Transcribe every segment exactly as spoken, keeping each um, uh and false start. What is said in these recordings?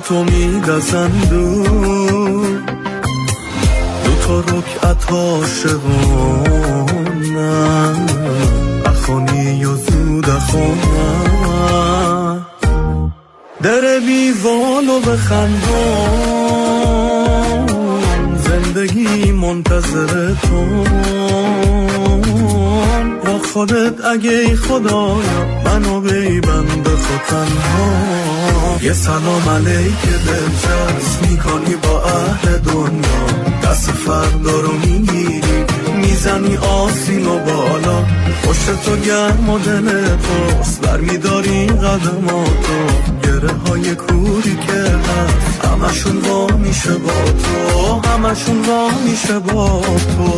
تو میدزندو دو تا رکعت عاشقانه اخانی و زود اخانه در بیوالو بخندم زندگی منتظر تو با خودت اگه خدایا منو بیبند خود تنها یه سلام علیک دلچسب میکنی با اهل دنیا دست فردا رو میگیری میزنی آسین و بالا پشت تو گرم و دل توست برمیداری قدماتو گره های کوری که هست همشون وا میشه با تو همشون وا میشه با تو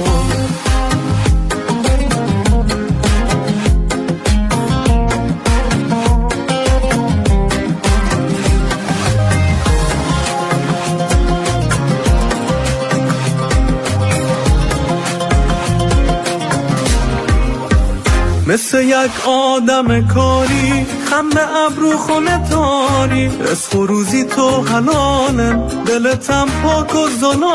مثل یک آدم کاری خم به ابرو خونه تاری رزق و روزی تو حلالم دلتم پاک و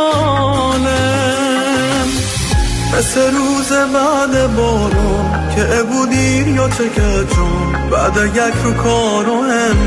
زلالم مثل روز بعد بارون که ابودیر یا چکه جون بعد یک رو کار و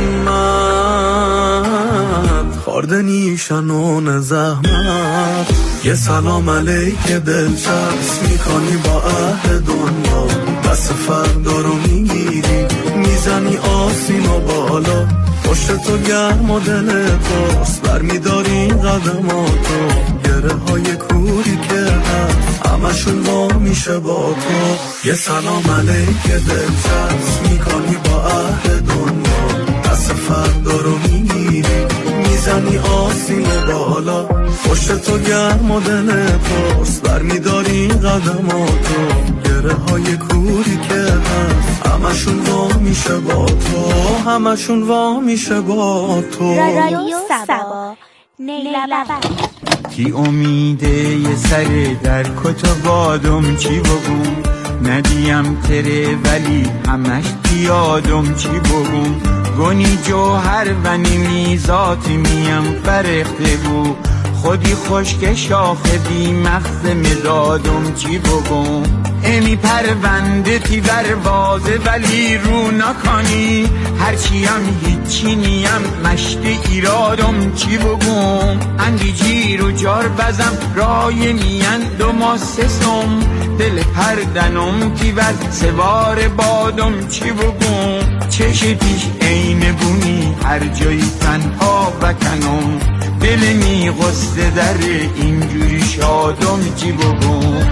همت خارده نیشنون زحمت یه سلام علیک دلچسب میکنی با اهل دنیا دست فردا رو میگیری میزنی آسین و بالا پشت تو گرم و دل توست برمیداری قدماتو گره های کوری که هست همشون وا میشه با تو یه سلام علیک دلچسب میکنی با اهل دنیا دست فردا رو میگیری میزنی آسین و بالا پشت تو گرم و دل توست برمیداری قدماتو گره های کوری که هست همشون وا میشه با تو همشون وا میشه با تو رادیو سبا نیلبک کی امیده یه سر در کتو بادم چی بگم ندیم تره ولی همش پیادم چی بگم گونی جوهر و نیمی ذاتی میم فرخته بو خودی خشک شاخه بی مغز مدادم چی بگم امی پرونده تی بروازه ولی رو نکنی هرچی هم هیچی نیم مشت ایرادم چی بگم اندی جیر و جار بزم رای میان دو ماسسم دل پردنم تی بر سوار بادم چی بگم چش پیش عین بونی هر جایی تنها بکنم دل می غصه در اینجوری شادم چی بگم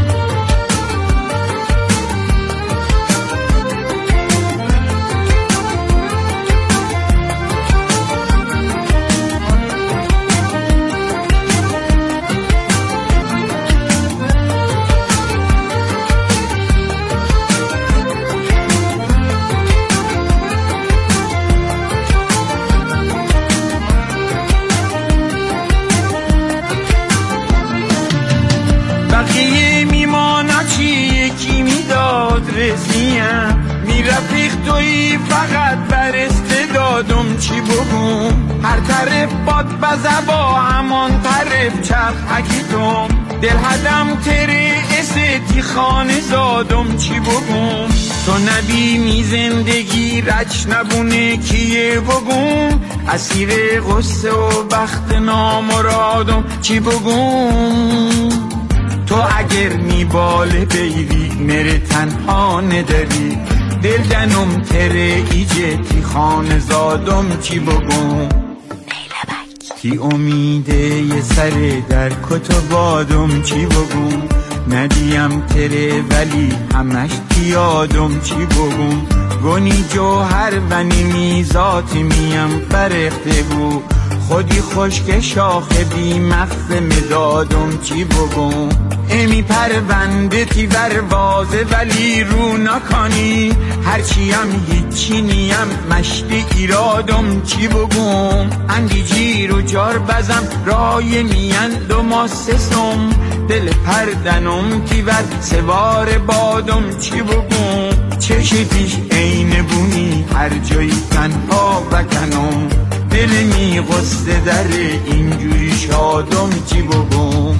بقیه میمانا چی یکی میداد رزیم میرفیق توی فقط بر استعدادم چی بگم هر طرف باد بزبا همان طرف چرخ حکیتم دل هدم تره استی خانه زادم چی بگم تو نبینی زندگی رچ نبونه کیه بگم اسیر غصه و بخت نامرادم چی بگم تو اگر میباله بیری نره تنها نداری دل دنم تره ایجه تی خانه زادم چی بگم کی امیده یه سر در کتو بادم چی بگم ندیم تره ولی همش پیادم چی بگم گونی جوهر و نیمی ذاتی میم فرخته بو خودی خشک شاخه بی مغز مدادم چی بگم امی پرونده تی بروازه ولی رو نکنی هرچی هم هیچی نیم مشت ایرادم چی بگم اندی جیر و جار بزم رای میان دو ماسسم دل پردنم تی بر سوار بادم چی بگم چش پیش عین بونی هر جایی تنها بکنم دل دل میغسته در اینجوری شادم چی بگم.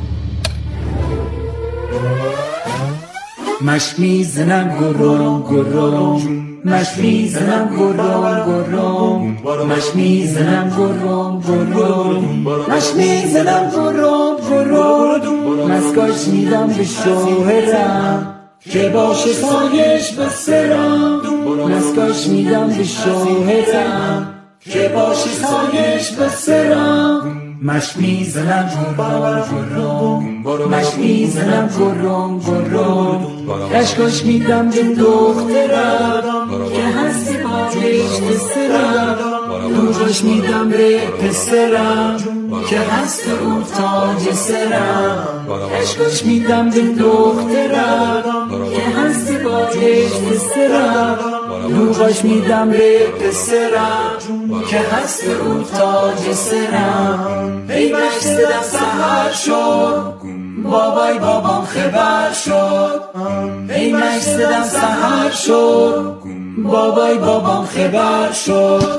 مش میزنم گرم گرم، مش میزنم گرم گرم، مش میزنم گرم گرم، مش میزنم گرم گرم، مسکاش میدم به شوهرم که باشه سایش بسرم، مسکاش میدم به شوهرم که باشه سایش بسرم. مش میزنم گرم گرم، مش میزنم گرم گرم، اشکاش میدم به دخترم که هستی بالش بسرم، روغاش میدم به پسرم که هست اون تاج سرم، اشکاش میدم به دخترم که هستی بالش بسرم، روغاش میدم به پسرم که هست اون تاج سرم. ای مشتدم سحر شد بابای بابام خبر شد، ای مشتدم سحر شد بابای بابام خبر شد.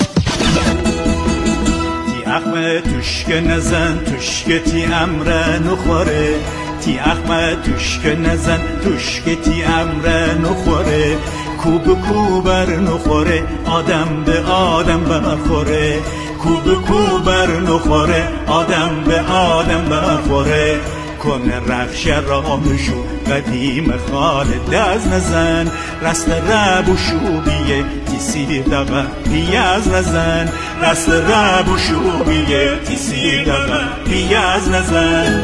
تی اخمه توشک نزن توشک تی امره نخوره، تی اخمه توشک نزن توشک تی امره نخوره، کوب کوبر نخوره آدم به آدم برخوره، کوب کوبر نخوره آدم به آدم برخوره. کنه رخش رامشو قدیم خالد از نزن، رست رب و شوبیه تی سیر دقا بیاز نزن، رست رب و شوبیه تی سیر دقا بیاز نزن.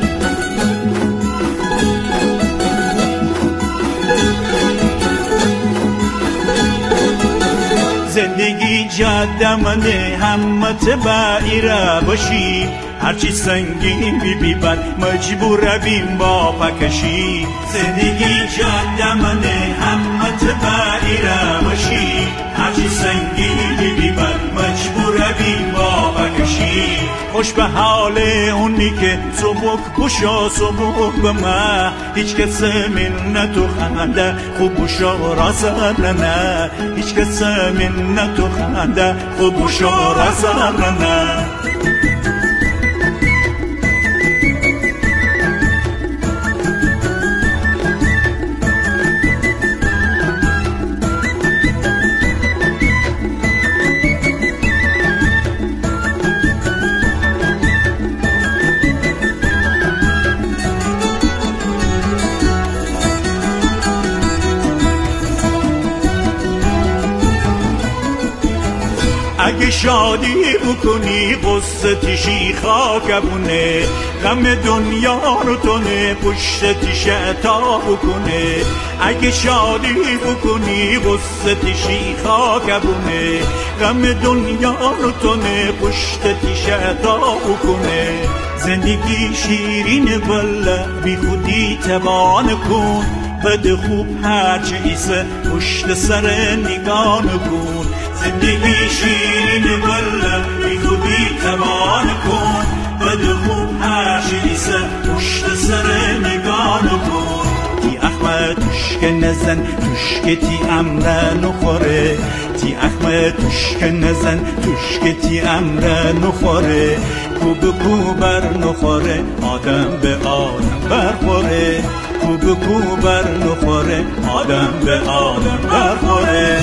زندگی جاده منه همت بایره باشی، هرچی سنگین بی بی بر مجبور بیم با پکشی. زندگی جاده منه همت بایره باشی، هرچی سنگین بی بی بر مجبور بیم با پکشی. خوش به حال اونی که سبک بشا سبک به ما، هیچ کس منت و خنده خوب بشا رازر نه، هیچ کس منت و خنده خوب بشا رازر نه. اگه شادی بکنی قصه تیشی خاکبونه، غم دنیا رو تونه پشت تیشه تا بکنه. اگه شادی بکنی قصه تیشی خاکبونه، غم دنیا رو تونه پشت تیشه تا بکنه. زندگی شیرین بله بی خودی تبان کن، بد خوب هرچه ایسه پشت سر نگاه کن. زندگی شیرین بله بی خودی تبان کن، بد خوب هرچه ایسه پشت سر نگاه کن. تی اخمه توشک نزن توشک تی امره نخوره، تی اخمه توشک نزن توشک تی امره نخوره، کوب کوبر نخوره آدم به آدم برخوره، کوب کوبر نخوره آدم به آدم برخوره.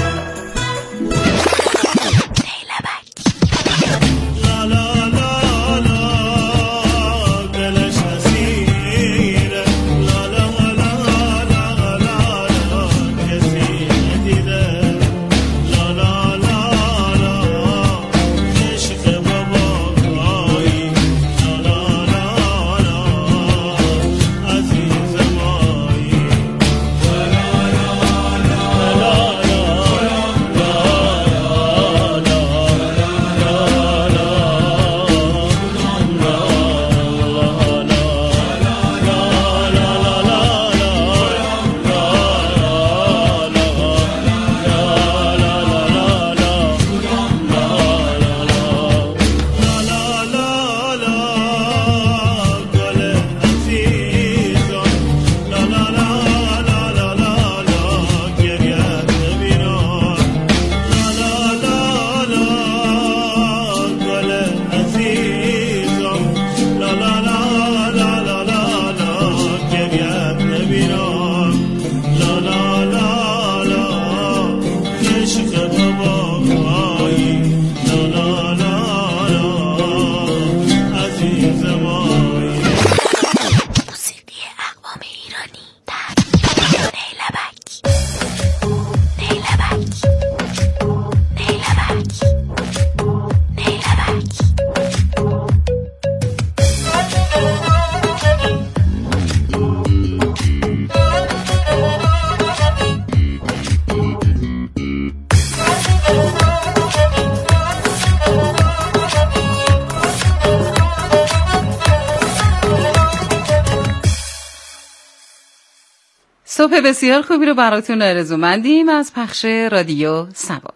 صبح بسیار خوبی رو براتون آرزومندیم از پخش رادیو سبا.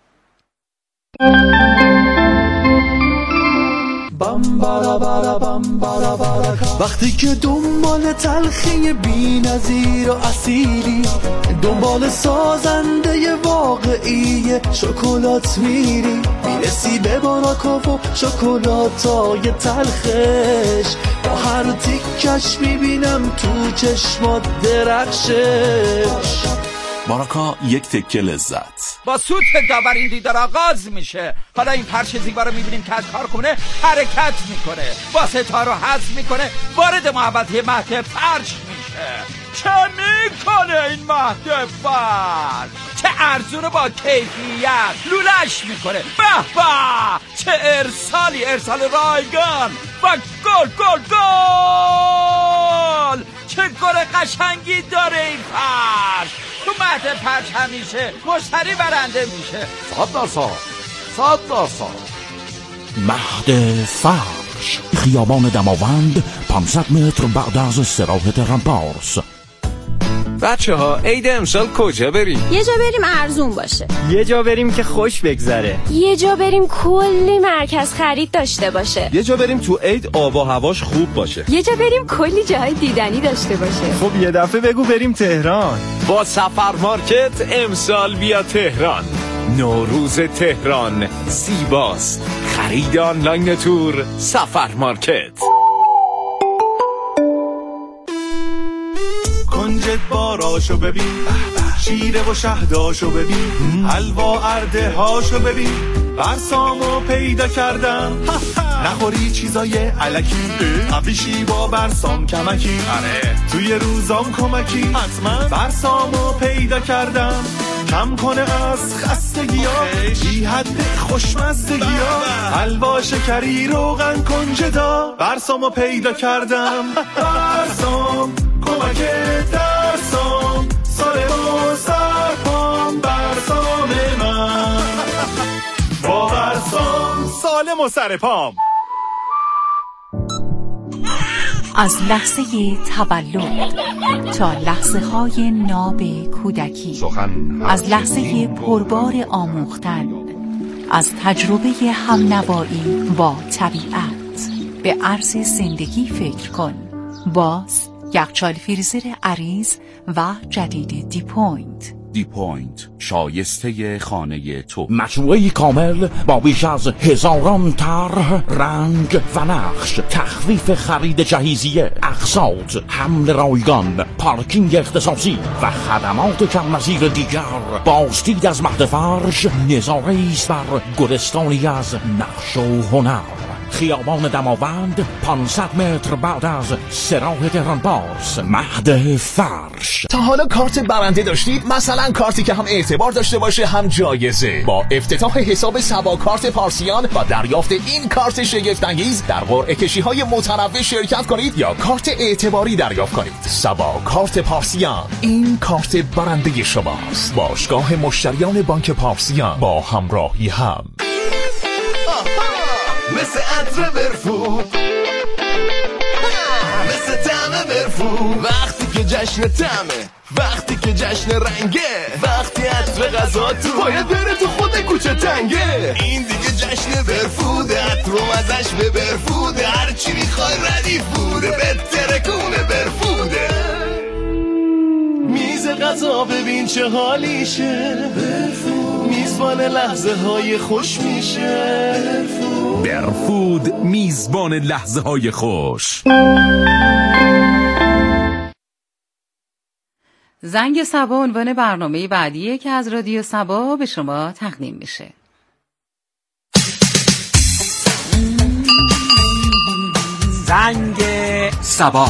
وقتی که دنبال تلخی بی نظیر و اصیلی، دنبال سازنده واقعی شکلات میری، میرسی به باراکاف و شکلاتای تلخش، با هر تیکش میبینم تو چشمات درخشش. باراکا یک تکه لذت. با سوت داور این دیدار آغاز میشه. حالا این پرش زیبا رو میبینیم که از کارخونه حرکت میکنه، با ستار رو حذف میکنه، وارد محوطه مهد فرش میشه. چه میکنه این مهد فرش؟ چه ارزون با کیفیت لولش میکنه. به به چه ارسالی، ارسال رایگان و گل گل گل. چه گل قشنگی داره این فرش. تو مهد فرش همیشه مشتری برنده میشه. صد درصد صد درصد. مهد فرش، خیابان دماوند، پانصد متر بعد از استراحت رمپارس. بچه ها عید امسال کجا بریم؟ یه جا بریم ارزون باشه، یه جا بریم که خوش بگذره، یه جا بریم کلی مرکز خرید داشته باشه، یه جا بریم تو عید آب و هواش خوب باشه، یه جا بریم کلی جای دیدنی داشته باشه. خب یه دفعه بگو بریم تهران. با سفر مارکت امسال بیا تهران. نوروز تهران زیباست. خرید آنلاین تور سفر مارکت. کنجد باراشو ببین، شیره و شهداشو ببین، حلوا ارده هاشو ببین، برسامو پیدا کردم. نخوری چیزای علکی، قبلیشی با برسام کمکی، توی روزام کمکی، حتما برسامو پیدا کردم. کم کنه از خستگی ها، بی حد خوشمزدگی ها، حلوا شکری روغن کنجدا، برسامو پیدا کردم. برسام کمکه درسام، ساله و سرپام، برسام من با برسام سالم و سرپام. از لحظه تولد تا لحظه های ناب کودکی، از لحظه پربار آموختن، از تجربه همنوایی با طبیعت، به عرض زندگی فکر کن. باز یخچال فریزر عریض و جدید دی پوینت. دی پوینت، شایسته خانه تو. مجموعه کامل با بیش از هزاران طرح، رنگ و نقش، تخفیف خرید جهیزیه، اقساط، حمل رایگان، پارکینگ اختصاصی و خدمات کم نظیر دیگر. بازدید از مهد فرش نظاره‌ای است بر گلستانی از نقش و هنر. خیابان دماوند، پانصد متر بعد از استراحت رمپارس. مهد فرش. تا حالا کارت برنده داشتید؟ مثلا کارتی که هم اعتبار داشته باشه هم جایزه. با افتتاح حساب سبا کارت پارسیان و دریافت این کارت شگفت‌انگیز در قرعه کشی‌های متنوع شرکت کنید یا کارت اعتباری دریافت کنید. سبا کارت پارسیان، این کارت برنده شماست. باشگاه مشتریان بانک پارسیان، با همراهی هم. مثل عطر برفون، مثل طعم برفون، وقتی که جشن طعمه، وقتی که جشن رنگه، وقتی عطر غذا تو باید بره تو خود کوچه تنگه. این دیگه جشن برفوده، عطر و مزش به برفوده، هرچی میخوای ردیف بوده، به ترکونه برفوده. میز غذا ببین چه حالیشه، برفود میزبان لحظه های خوش میشه. برفود میزبان لحظه های خوش. زنگ سبا عنوان برنامه بعدیه که از رادیو سبا به شما تقدیم میشه. زنگ سبا.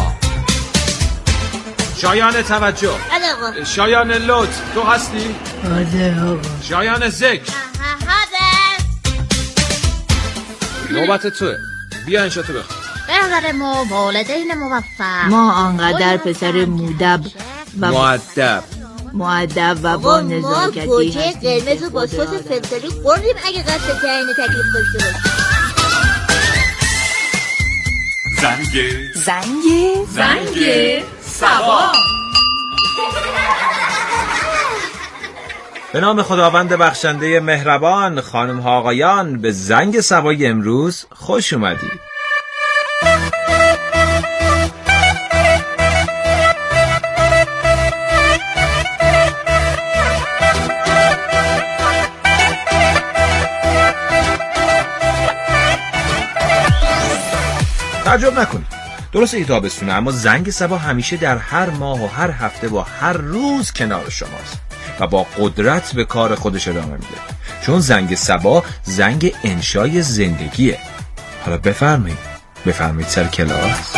شایان توجه. شایان لطف، تو هستی؟ آده آقا. شایان ذکر. نوبت توه، بیا انشاتو بخون. برادر ما والدین موفق، ما آنقدر پسر مودب و مؤدب مؤدب و با نزاکتی ما گوجه قرمز و با سس فلفلی خوردیم اگه قصد تعیین تکلیف داشته باشیم. زنگ زنگ زنگ سبا. به نام خداوند بخشنده مهربان، خانم ها آقایان، به زنگ صبای امروز خوش اومدید. تعجب نکنید، درسته ای تابستونه، اما زنگ صبا همیشه در هر ماه و هر هفته و هر روز کنار شماست و با قدرت به کار خودش ادامه میده، چون زنگ صبا زنگ انشای زندگیه. حالا بفرمایید بفرمایید سر کلاس.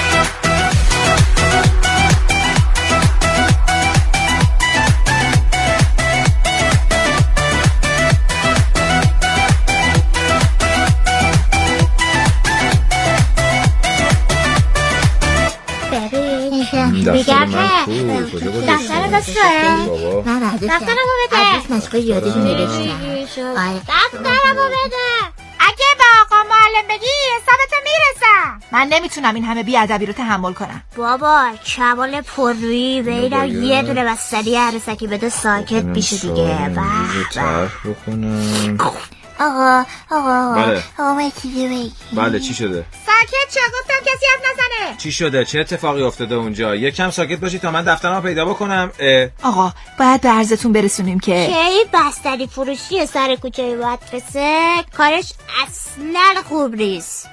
دیگر که دفتر دستره نه نه دفترمو بده عدرس مشقه یادشون نوشتم. دفترمو بده. اگه به آقا معلم بگی حسابتو میرسم. من نمیتونم این همه بی‌ادبی رو تحمل کنم. بابا کمال پررویی ویدم یه دونه بستری عروسکی بده ساکت میشه دیگه. طرح بکنم. آقا آقا بله. آقا من چیزی بگی. بله چی شده؟ ساکت چه گفتم کسی حرف نزنه. چی شده؟ چه اتفاقی افتاده اونجا؟ یکم ساکت باشید تا من دفترمو پیدا بکنم. اه. آقا باید به عرضتون برسونیم که کی بستری فروشی سر کوچه مدرسه کارش اصلا خوب نیست.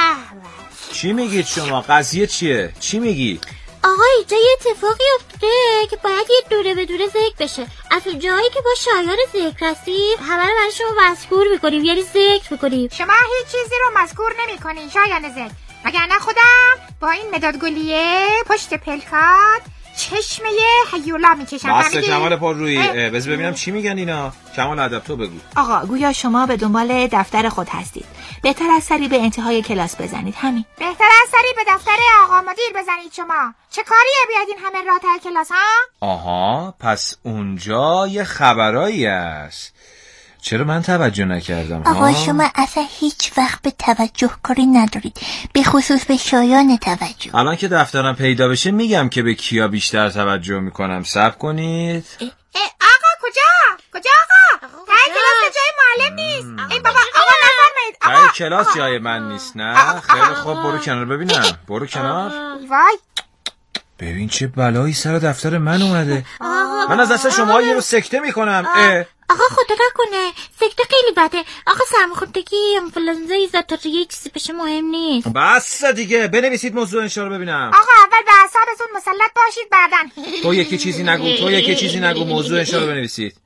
چی میگید شما؟ قضیه چیه؟ چی میگی؟ آقا اینجا یه اتفاقی افتاده که باید یه دوره به دوره ذکر بشه. از جایی که با شایان ذکر هستیم همه رو برای شما مذکور میکنیم، یعنی ذکر میکنیم. شما هیچ چیزی رو مذکور نمیکنین شایان ذکر، وگرنه خودم با این مداد گلیه پشت پلکات چشمه هیولا میکشم. بس کمال پر روی بذار ببینم چی میگن اینا. کمال ادب تو بگو. آقا گویا شما به دنبال دفتر خود هستید. بهتر از سری به انتهای کلاس بزنید. همین. بهتر از سری به دفتر آقا مدیر بزنید. شما چه کاریه بیادین همه راه ته کلاس ها؟ آها پس اونجا یه خبرایی است. چرا من توجه نکردم؟ آقا شما اصلا هیچ وقت به توجه کاری ندارید، به خصوص به شایان توجه. الان که دفترم پیدا بشه میگم که به کیا بیشتر توجه میکنم. صبر کنید. اه اه آقا کجا؟ کجا آقا؟ ته کلاس جای معلم نیست. ای بابا آقا نفرمایید. ته کلاس جای من نیست. نه خیلی خوب برو کنار ببینم. برو کنار. وای ببین چه بلایی سر دفتر من اومده. من از دست شما یه رو سکته میکنم. اه. آقا خدا نکنه سکته خیلی بده. آقا سرماخوردگی انفلانزای ذات‌الریه چیزی بشه مهم نیست. بس دیگه بنویسید موضوع انشا رو ببینم. آقا اول به اعصابتون مسلط باشید بعدن. تو یکی چیزی نگو تو یکی چیزی نگو موضوع انشا رو بنویسید.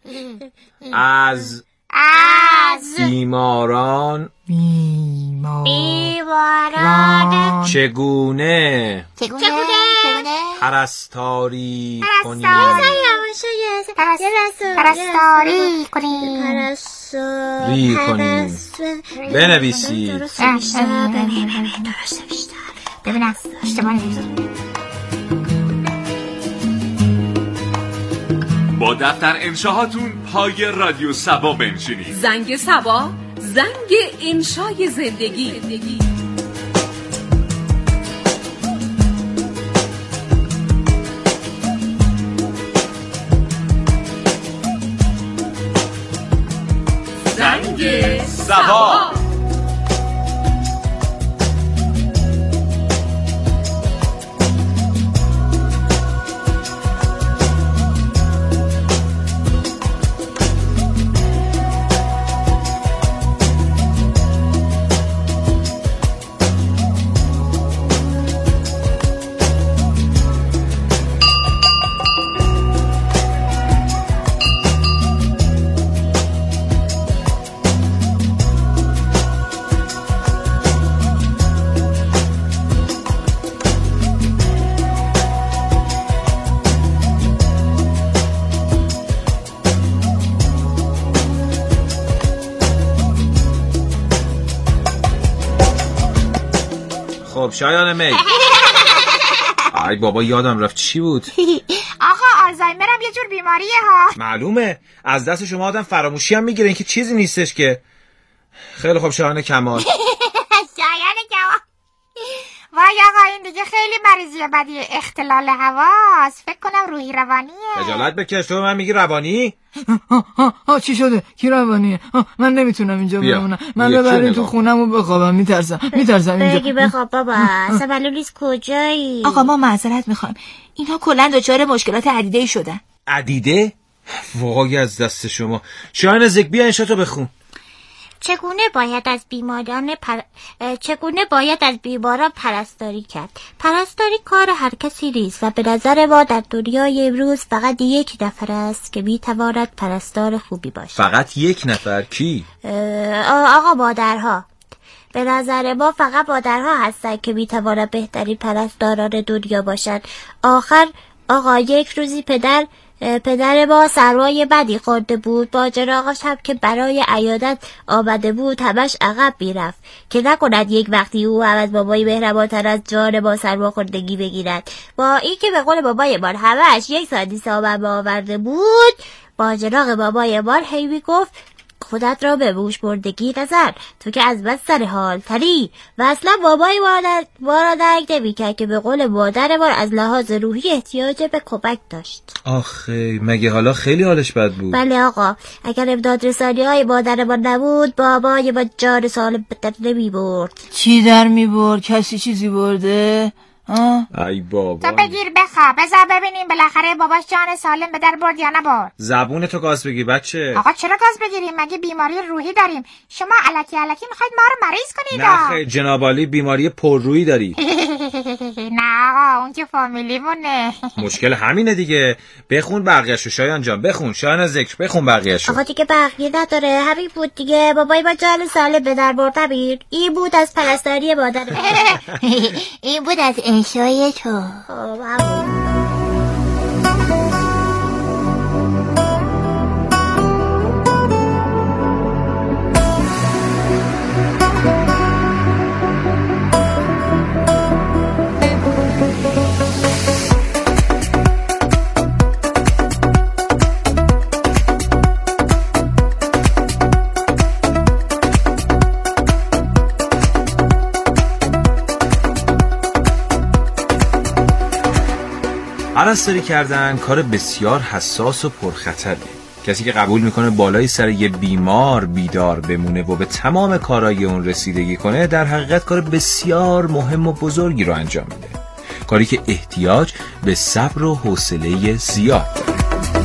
از از بیماران بیماران چگونه چگونه چگونه پرستاری کنیم. پرستاری کنیم. پرستاری کنیم. بنویسید. ببینم اشتباه نوشتم. با دفتر انشاهاتون پای رادیو صبا بنشینید. زنگ صبا، زنگ انشای زندگی. زنگ صبا. خب شایان می ای بابا یادم رفت چی بود؟ آقا آلزایمرم یه جور بیماریه ها. معلومه از دست شما آدم فراموشی هم میگیره، این که چیزی نیستش که. خیلی خب شایان کمال. شایان کمال وای آقا این دیگه اگه خیلی مریضی بدی اختلال حواس فکر کنم روحی روانیه. خجالت بکش، تو من میگی روانی؟ ها ها ها چی شده؟ کی روانیه؟ من نمیتونم اینجا بمونم. من ببرین تو خونم و بخوابم. میترسم میترسم اینجا. بگی بخواب بابا. سبلولیس کجایی؟ آقا ما معذرت میخوایم. اینا کلا دچار مشکلات عدیده‌ای شدن. عدیده؟ وای از دست شما. شاهین زکبی انشاتو بخون. چگونه باید از بیماران پر... چگونه باید از بیماران پرستاری کرد؟ پرستاری کار هر کسی نیست و به نظر ما در دنیای امروز فقط یک نفر است که میتواند پرستار خوبی باشد. فقط یک نفر؟ کی؟ آقا مادرها. به نظر ما فقط مادرها هستند که میتواند بهترین پرستاران دنیا باشد. آخر آقا یک روزی پدر پدر ما سرمای بدی خورده بود. با چراغش هم که برای عیادت آمده بود همش عقب میرفت که نکند یک وقتی او هم از بابای مهربانتر از جان با سرماخوردگی بگیرد. با این که به قول بابای ما همش یک ساعتی سامن آورده بود، با چراغ بابای ما هی میگفت خودت را به بوش بردگی نظر، تو که از بس سر حال تری. و اصلا بابای ما را درک نمی‌کرد که به قول مادر ما از لحاظ روحی احتیاج به کمک داشت. آخه مگه حالا خیلی حالش بد بود؟ بله آقا، اگر امداد رسانی های مادر ما نبود بابای ما جان سالم به در نمی‌برد. چی در می‌برد؟ کسی چیزی برده؟ ای بابا، تو بگیر بخواب بذار ببینیم بالاخره باباش جان سالم به در برد یا نبرد. زبون تو گاز بگیر بچه. آقا چرا گاز بگیریم؟ مگه بیماری روحی داریم؟ شما الکی الکی میخواید ما رو مریض کنید؟ نه خیر جناب عالی، بیماری پررویی داری. نه آقا اون که فامیلیمونه. مشکل همینه دیگه. بخون بقیه‌شو شایان جان، بخون. شایان ذکر بخون بقیه‌شو. آقا دیگه بقیه نداره، همین بود دیگه. بابای با جان سالم به در برد. همین این بود از پرستاری مادر. این بود از انشای تو. پرستاری کردن کار بسیار حساس و پرخطریه. کسی که قبول میکنه بالای سر یه بیمار بیدار بمونه و به تمام کارهای اون رسیدگی کنه، در حقیقت کار بسیار مهم و بزرگی رو انجام میده. کاری که احتیاج به صبر و حوصله زیاد داره.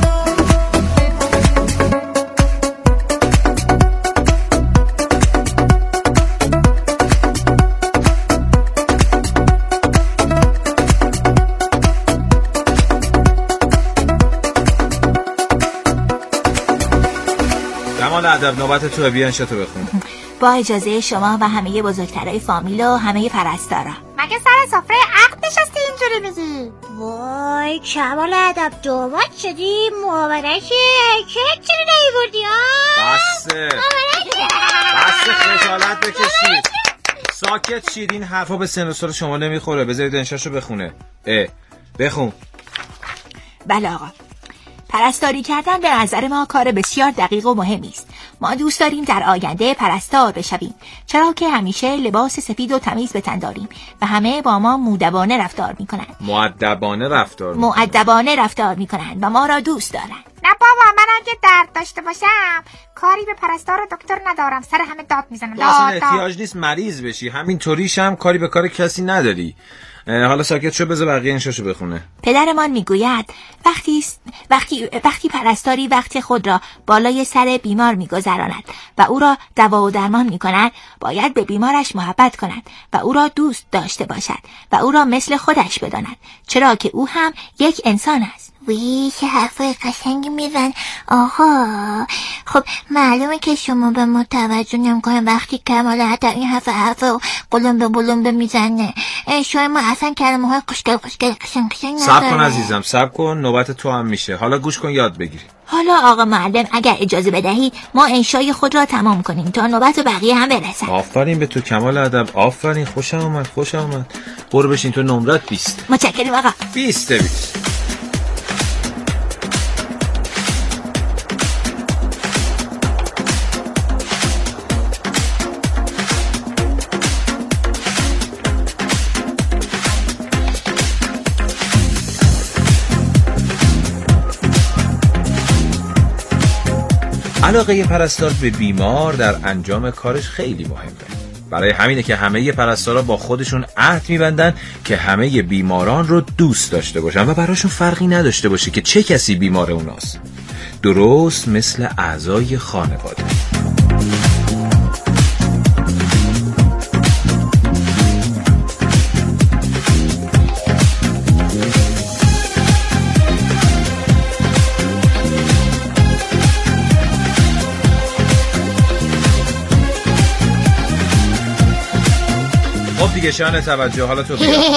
ادب نوبت تو، بیا انشاتو بخون. با اجازه شما و همه بزرگترهای فامیل و همه پرستارا. مگه سر سفره عقد نشستی اینجوری میگی؟ وای کمال ادب داماد شدی. محاوره‌شه که چرا نیوردی ها؟ بسه بسه خجالت بکشید. ساکت شید، این حرفا به سن و سال شما نمیخوره. بذارید انشاشو بخونه. اه بخون. بله آقا، پرستاری کردن به نظر ما کار بسیار دقیق و مهمی است. ما دوست داریم در آینده پرستار بشویم، چرا که همیشه لباس سفید و تمیز به تن داریم و همه با ما مؤدبانه رفتار میکنند. مؤدبانه رفتار میکنند. مؤدبانه رفتار میکنند و ما را دوست دارند. نه بابا، من اگه درد داشته باشم کاری به پرستار و دکتر ندارم، سر همه داد میزنم. اصلا احتیاج نیست مریض بشی، همین طوریش هم کاری به کار کسی نداری. حالا ساکت شو، بذار بقیه انشاشو بخونه. پدرمان میگوید وقتی وقتی وقتی پرستاری وقت خود را بالای سر بیمار میگذراند و او را دوا و درمان میکند، باید به بیمارش محبت کند و او را دوست داشته باشد و او را مثل خودش بداند، چرا که او هم یک انسان است. وی چه حرفای قشنگی میزن آقا. خب معلومه که شما به ما توجه نمیکنین وقتی کمال حتی این حرف حرف قلمبه بلمبه میزنه. شاید ما اصلا کلمه های خوشگل خوشگل قشنگ قشنگ نداره. صبر کن عزیزم، صبر کن، نوبت تو هم میشه. حالا گوش کن یاد بگیری. حالا آقا معلم اگر اجازه بدهید ما انشای خود را تمام کنیم تا نوبت بقیه هم برسد. آفرین به تو کمال ادب، آفرین، خوشم اومد خوشم اومد. برو بشین، تو نمرت بیست. متشکرم آقا. بیست بیست. علاقه پرستار به بیمار در انجام کارش خیلی مهمه. برای همینه که همه پرستارا با خودشون عهد میبندن که همه بیماران رو دوست داشته باشن و براشون فرقی نداشته باشه که چه کسی بیمار اوناست. درست مثل اعضای خانواده. دیگه شانه توجه، حالا تو بیا.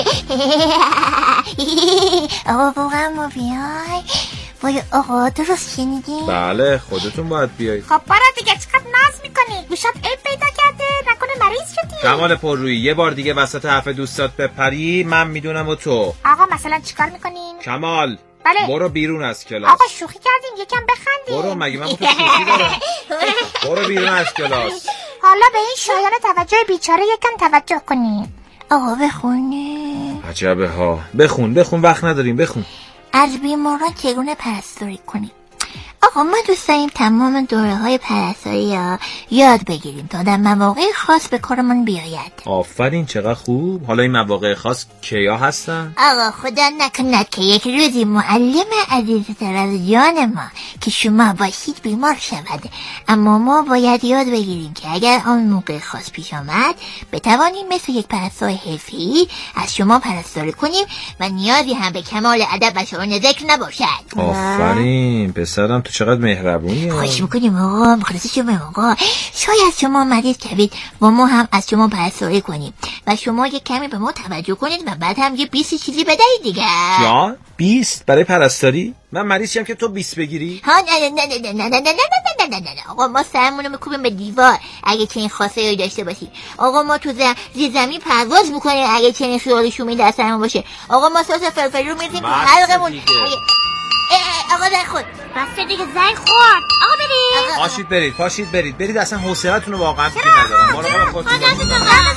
آقا واقعا ما بیای؟ وای آقا درست شنیدی؟ بله خودتون باید بیایید. خب برا دیگه چقدر ناز میکنی؟ گوشت عیب پیدا کرده؟ نکنه مریض شدی؟ کمال پررویی یه بار دیگه وسط حرف دوستات بپری من میدونم و تو. آقا مثلا چیکار میکنیم؟ کمال بله. برو بیرون از کلاس. آقا شوخی کردیم یکم بخندیم. برو مگه من با تو شوخی دارم؟ برو بیرون از کلاس. حالا به این شایان توجه بیچاره یکم توجه کنیم. آقا بخونه. عجبه ها. بخون بخون وقت نداریم بخون. از بیماران چگونه پرستاری کنیم؟ آقا ما دوست داریم تمام دوره های پرستاری ها یاد بگیریم تا در مواقع خاص به کارمون بیاید. آفرین چقدر خوب. حالا این مواقع خاص کیا هستن؟ آقا خدا نکند که یک روزی معلم عزیزتر از جان ما که شما باشید بیمار شود، اما ما باید یاد بگیریم که اگر آن موقع خاص پیش آمد بتوانیم مثل یک پرستار حرفه‌ای از شما پرستاری کنیم و نیازی هم به کمال ادب و شأن ذکر نباشد. آفرین پسرم تو چقدر مهربونی. خواهش میکنیم آقا، مخلص شما آقا. شاید شما مریض کبید و ما هم از شما پرستاری کنیم و شما یک کمی به ما توجه کنید و بعد هم یه بیست چیزی بدهید دیگه. جان بیست برای پرستاری؟ من مریض شدم که تو بیست بگیری؟ ها نه نه نه نه نه نه نه نه نه نه آقا ما سرمون رو میکوبیم به دیوار اگه چنین خواسته رو داشته باشید. آقا ما تو زیر زمین پرواز میکنیم اگه چنین خیال شومی در سرمون باشه. آقا ما سس فلفل رو میذاریم تو حلقمون. آقا در خود بسته دیگه زنگ خورد. آقا برید پاشید برید پاشید برید برید اصلا حوصله‌تون رو واقعا دیگه ندارم. مراقب خودتون باشید.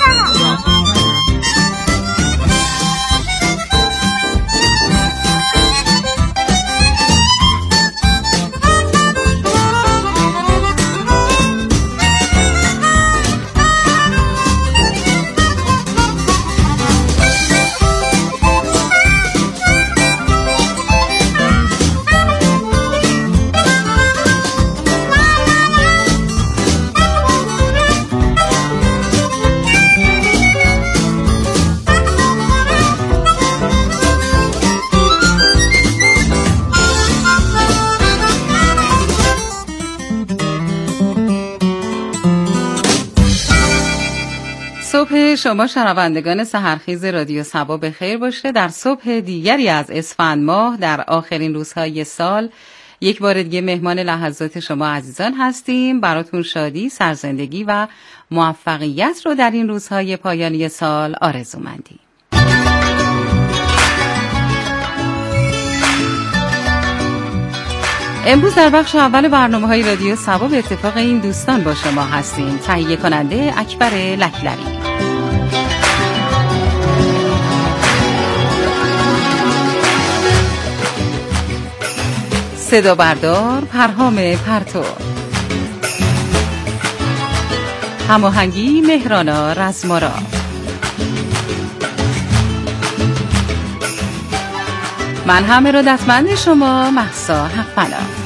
صبح شما شنوندگان سحرخیز رادیو صبا به خیر باشه. در صبح دیگری از اسفند ماه در آخرین روزهای سال یک بار دیگه مهمان لحظات شما عزیزان هستیم. براتون شادی، سرزندگی و موفقیت رو در این روزهای پایانی سال آرزومندیم. امروز در بخش اول برنامه‌های رادیو صبا به اتفاق این دوستان با شما هستیم. تهیه کننده اکبر لکلری، صدا بردار پرهام پرتو، هماهنگی مهرانا رزمارا. من هم ارادتمند شما مهسا حق‌پناه.